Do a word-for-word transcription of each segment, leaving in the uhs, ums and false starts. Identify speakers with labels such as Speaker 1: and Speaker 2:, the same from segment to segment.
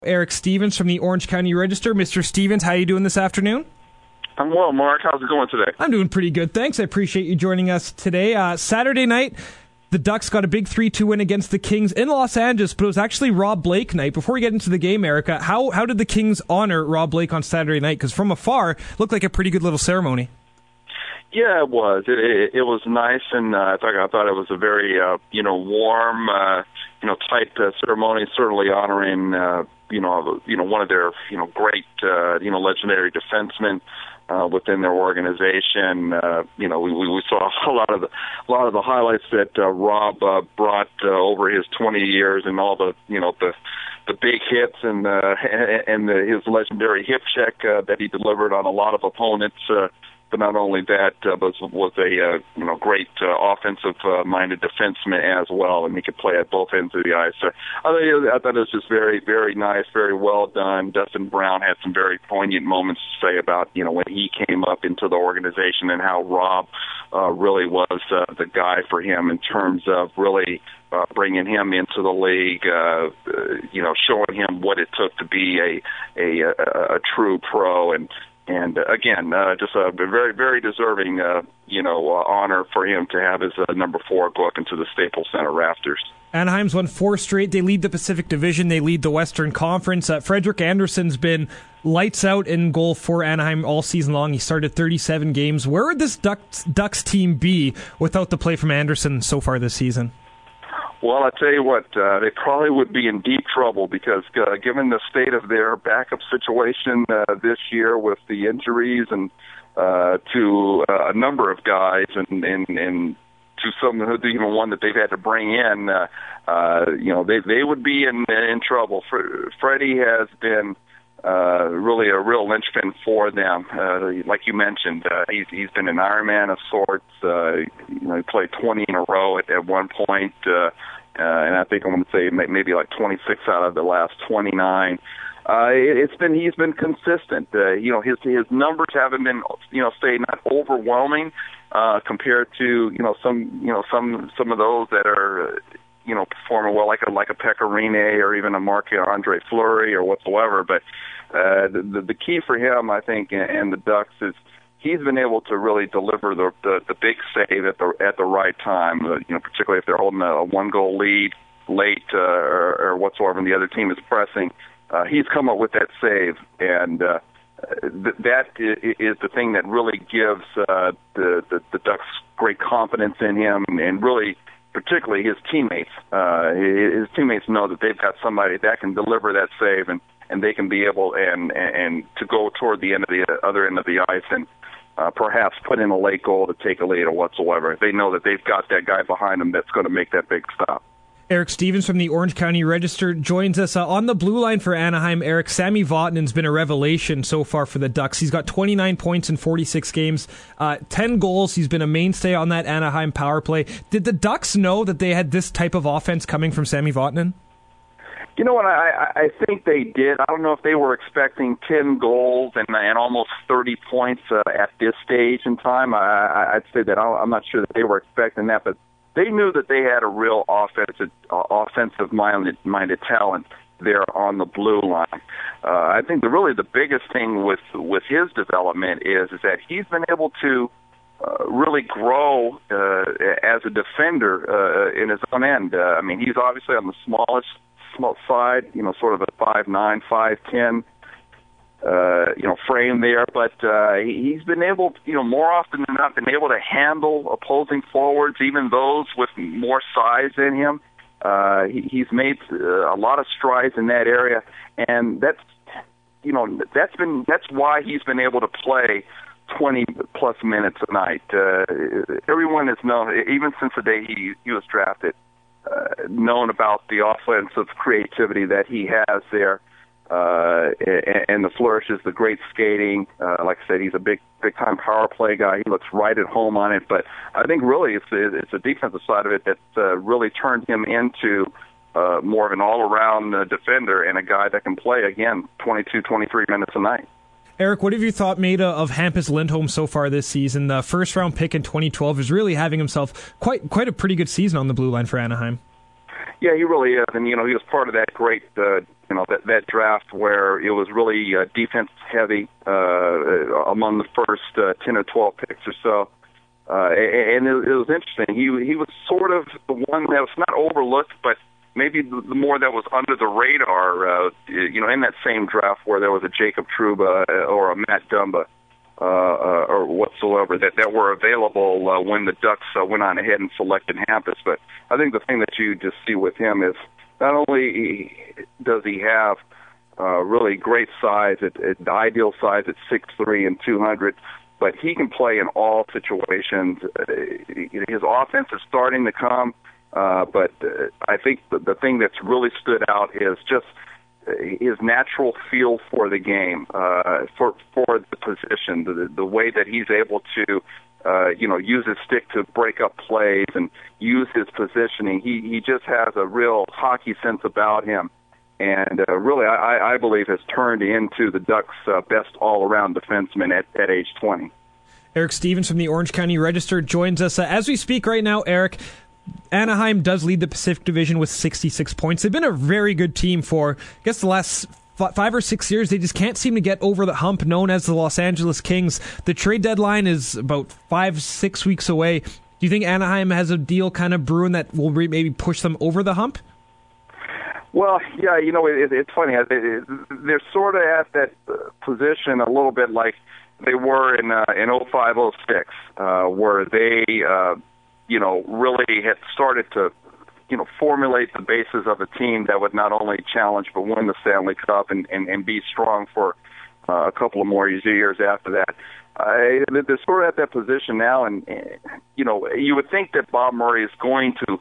Speaker 1: Eric Stevens from the Orange County Register. Mister Stevens, how are you doing this afternoon?
Speaker 2: I'm well, Mark. How's it going today?
Speaker 1: I'm doing pretty good, thanks. I appreciate you joining us today. Uh, Saturday night, the Ducks got a big three two win against the Kings in Los Angeles, but it was actually Rob Blake night. Before we get into the game, Erica, how how did the Kings honor Rob Blake on Saturday night? Because from afar, it looked like a pretty good little ceremony.
Speaker 2: Yeah, it was. It, it, it was nice, and uh, I thought I thought it was a very uh, you know warm, uh, you know, tight uh, ceremony. Certainly honoring uh, you know you know one of their you know great uh, you know legendary defensemen uh, within their organization. Uh, you know, we, we saw a lot of the a lot of the highlights that uh, Rob uh, brought uh, over his twenty years, and all the you know the. the big hits and uh, and the, his legendary hip check uh, that he delivered on a lot of opponents. Uh, but not only that, uh, but was a uh, you know great uh, offensive-minded uh, defenseman as well, and he could play at both ends of the ice. So I, I thought it was just very, very nice, very well done. Dustin Brown had some very poignant moments to say about you know when he came up into the organization and how Rob uh, really was uh, the guy for him in terms of really. Uh, bringing him into the league, uh, uh, you know, showing him what it took to be a a, a, a true pro, and and uh, again, uh, just a very very deserving, uh, you know, uh, honor for him to have his uh, number four go up into the Staples Center rafters.
Speaker 1: Anaheim's won four straight. They lead the Pacific Division. They lead the Western Conference. Uh, Frederik Andersen's been lights out in goal for Anaheim all season long. He started thirty-seven games. Where would this Ducks, Ducks team be without the play from Andersen so far this season?
Speaker 2: Well, I tell you what, uh, they probably would be in deep trouble because uh, given the state of their backup situation uh, this year with the injuries and uh, to uh, a number of guys and, and, and to some, even one that they've had to bring in, uh, uh, you know, they they would be in in trouble. Freddie has been uh, really a real linchpin for them. Uh, like you mentioned, uh, he's he's been an Ironman of sorts. Uh, you know, he played twenty in a row at, at one point. Uh, Uh, and I think I'm going to say maybe like twenty-six out of the last twenty-nine. Uh, it, it's been he's been consistent. Uh, you know, his his numbers haven't been you know say not overwhelming uh, compared to you know some you know some some of those that are uh, you know performing well like a like a Pekka Rinne or even a Marc-Andre Fleury or whatsoever. But uh, the the key for him, I think, and, and the Ducks is. He's been able to really deliver the the, the big save at the at the right time. Uh, you know, particularly if they're holding a, a one goal lead late uh, or, or whatsoever, and the other team is pressing. Uh, he's come up with that save, and uh, th- that is the thing that really gives uh, the, the the Ducks great confidence in him, and really, particularly his teammates. Uh, his teammates know that they've got somebody that can deliver that save, and, and they can be able and, and and to go toward the end of the other end of the ice and. Uh, perhaps put in a late goal to take a lead or whatsoever. They know that they've got that guy behind them that's going to make that big stop.
Speaker 1: Eric Stevens from the Orange County Register joins us uh, on the blue line for Anaheim. Eric, Sami Vatanen's been a revelation so far for the Ducks. He's got twenty-nine points in forty-six games, uh, ten goals. He's been a mainstay on that Anaheim power play. Did the Ducks know that they had this type of offense coming from Sami Vatanen?
Speaker 2: You know what? I, I think they did. I don't know if they were expecting ten goals and, and almost thirty points uh, at this stage in time. I, I'd say that I'm not sure that they were expecting that, but they knew that they had a real offensive, uh, offensive-minded minded talent there on the blue line. Uh, I think the really the biggest thing with with his development is is that he's been able to uh, really grow uh, as a defender uh, in his own end. Uh, I mean, he's obviously on the smallest. Small side, you know, sort of a five nine, five ten, uh, you know, frame there. But uh, he's been able, you know, more often than not, been able to handle opposing forwards, even those with more size in him. Uh, he, he's made uh, a lot of strides in that area, and that's, you know, that's been that's why he's been able to play twenty plus minutes a night. Uh, everyone has known, even since the day he he was drafted. Uh, known about the offensive creativity that he has there, uh, and, and the flourishes, the great skating. Uh, like I said, he's a big, big-time power play guy. He looks right at home on it. But I think really it's it's the defensive side of it that uh, really turned him into uh, more of an all-around uh, defender and a guy that can play, again, twenty-two, twenty-three minutes a night.
Speaker 1: Eric, what have you thought made of Hampus Lindholm so far this season? The first round pick in twenty twelve is really having himself quite quite a pretty good season on the blue line for Anaheim.
Speaker 2: Yeah, he really is, and you know he was part of that great uh, you know, that, that draft where it was really uh, defense heavy uh, among the first uh, ten or twelve picks or so. Uh, and it, it was interesting. He he was sort of the one that was not overlooked, but maybe the, the more that was under the radar, uh, you know, in that same draft where there was a Jacob Trouba or a Matt Dumba uh, uh, or whatsoever that, that were available uh, when the Ducks uh, went on ahead and selected Hampus. But I think the thing that you just see with him is not only does he have uh, really great size, at, at the ideal size at six three and two hundred, but he can play in all situations. His offense is starting to come, uh, but uh, I think the, the thing that's really stood out is just his natural feel for the game, uh, for for the position, the, the way that he's able to, uh, you know, use his stick to break up plays and use his positioning. He he just has a real hockey sense about him. And uh, really, I, I believe, has turned into the Ducks' uh, best all-around defenseman at, at age twenty.
Speaker 1: Eric Stevens from the Orange County Register joins us. Uh, as we speak right now, Eric, Anaheim does lead the Pacific Division with sixty-six points. They've been a very good team for, I guess, the last f- five or six years. They just can't seem to get over the hump known as the Los Angeles Kings. The trade deadline is about five, six weeks away. Do you think Anaheim has a deal kind of brewing that will re- maybe push them over the hump?
Speaker 2: Well, yeah, you know, it, it's funny. They're sort of at that position a little bit like they were in uh, in oh five oh six, uh, where they, uh, you know, really had started to, you know, formulate the basis of a team that would not only challenge but win the Stanley Cup and, and, and be strong for uh, a couple of more years after that. Uh, they're sort of at that position now, and, you know, you would think that Bob Murray is going to,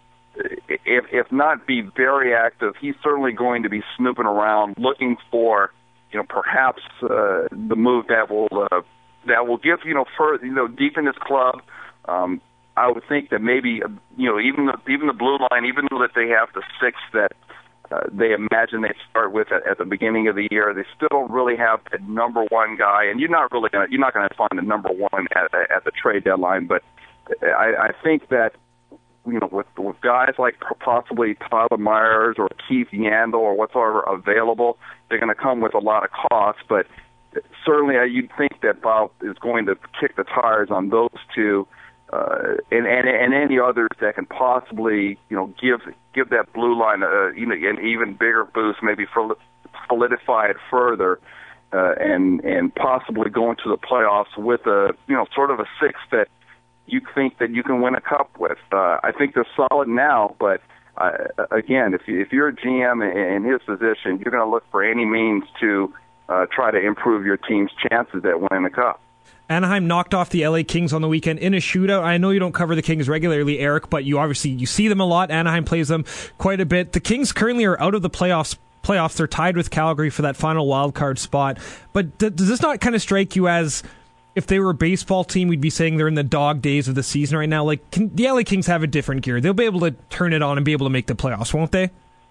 Speaker 2: If, if not be very active, he's certainly going to be snooping around, looking for, you know, perhaps uh, the move that will uh, that will give, you know, further, you know, deep in this club. Um, I would think that maybe, you know, even the even the blue line, even though that they have the six that uh, they imagine they start with at, at the beginning of the year, they still don't really have the number one guy, and you're not really gonna, you're not going to find the number one at, at the trade deadline. But I, I think that, you know, with, with guys like possibly Tyler Myers or Keith Yandel or whatsoever available, they're going to come with a lot of costs. But certainly, uh, you'd think that Bob is going to kick the tires on those two, uh, and, and and any others that can possibly, you know, give give that blue line a, you know, an even bigger boost, maybe solidify it further, uh, and and possibly go into the playoffs with a, you know, sort of a six that you think that you can win a cup with. Uh, I think they're solid now, but uh, again, if, you, if you're a G M in his position, you're going to look for any means to uh, try to improve your team's chances at winning the cup.
Speaker 1: Anaheim knocked off the L A Kings on the weekend in a shootout. I know you don't cover the Kings regularly, Eric, but you obviously you see them a lot. Anaheim plays them quite a bit. The Kings currently are out of the playoffs. Playoffs. They're tied with Calgary for that final wild card spot. But th- does this not kind of strike you as, if they were a baseball team, we'd be saying they're in the dog days of the season right now? Like, can, the L A Kings have a different gear. They'll be able to turn it on and be able to make the playoffs, won't they?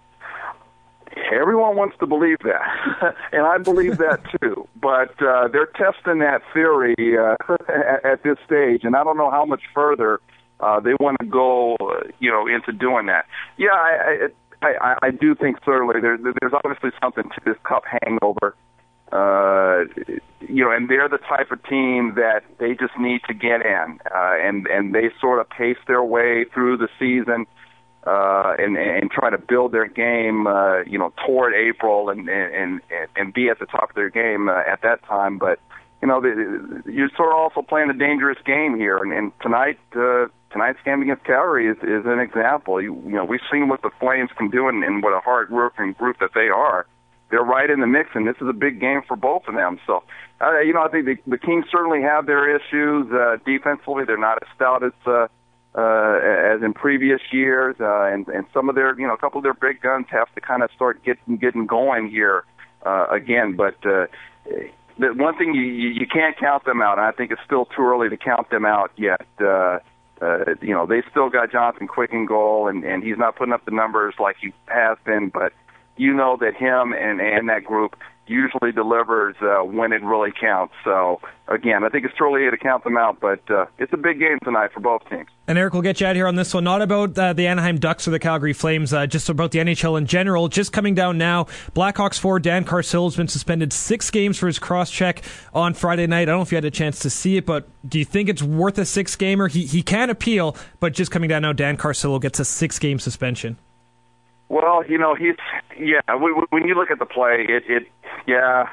Speaker 2: Everyone wants to believe that, and I believe that too. But uh, they're testing that theory uh, at, at this stage, and I don't know how much further uh, they want to go, uh, you know, into doing that. Yeah, I, I, I, I do think certainly there, there's obviously something to this cup hangover. Uh, you know, and they're the type of team that they just need to get in, uh, and and they sort of pace their way through the season, uh, and and try to build their game, uh, you know, toward April, and and and be at the top of their game uh, at that time. But you know, the, you're sort of also playing a dangerous game here, and, and tonight uh, tonight's game against Calgary is, is an example. You, you know, we've seen what the Flames can do, and, and what a hard-working group that they are. They're right in the mix, and this is a big game for both of them. So, uh, you know, I think the, the Kings certainly have their issues uh, defensively. They're not as stout as uh, uh, as in previous years, uh, and and some of their, you know, a couple of their big guns have to kind of start getting getting going here uh, again. But uh, the one thing you you can't count them out, and I think it's still too early to count them out yet. Uh, uh, you know, they still got Jonathan Quick in goal, and and he's not putting up the numbers like he has been, but you know that him and, and that group usually delivers uh, when it really counts. So, again, I think it's too early to count them out, but uh, it's a big game tonight for both teams.
Speaker 1: And Eric, we'll get you out here on this one. Not about uh, the Anaheim Ducks or the Calgary Flames, uh, just about the N H L in general. Just coming down now, Blackhawks forward Dan Carcillo has been suspended six games for his cross-check on Friday night. I don't know if you had a chance to see it, but do you think it's worth a six-gamer? He, he can appeal, but just coming down now, Dan Carcillo gets a six-game suspension.
Speaker 2: Well, you know, he's, yeah, when you look at the play, it, it yeah,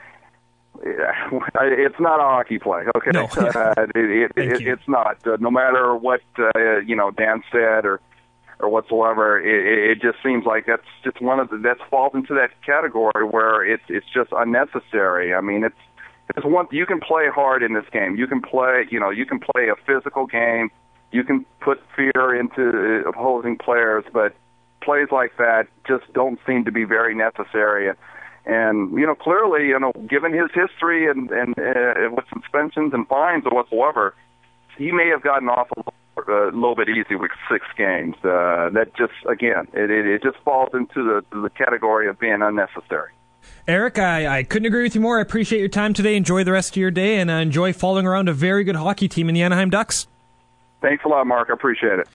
Speaker 2: it's not a hockey play, okay?
Speaker 1: No.
Speaker 2: uh, it, it, it, it's not. Uh, no matter what, uh, you know, Dan said or or whatsoever, it, it just seems like that's just one of the, that falls into that category where it's it's just unnecessary. I mean, it's, it's one, you can play hard in this game. You can play, you know, you can play a physical game. You can put fear into opposing players, but plays like that just don't seem to be very necessary. And, you know, clearly, you know, given his history and, and uh, with suspensions and fines or whatsoever, he may have gotten off a, a little bit easy with six games. Uh, that just, again, it, it, it just falls into the, the category of being unnecessary.
Speaker 1: Eric, I, I couldn't agree with you more. I appreciate your time today. Enjoy the rest of your day, and uh, enjoy following around a very good hockey team in the Anaheim Ducks.
Speaker 2: Thanks a lot, Mark. I appreciate it.